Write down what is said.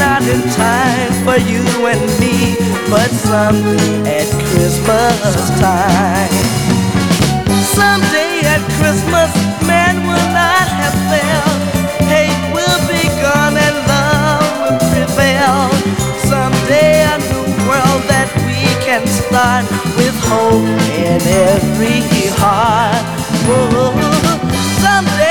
not in time for you and me, but someday at Christmas time. Someday at Christmas, man will not have failed. Hate will be gone and love will prevail. Someday a new world that we can start with hope in every heart. Oh, someday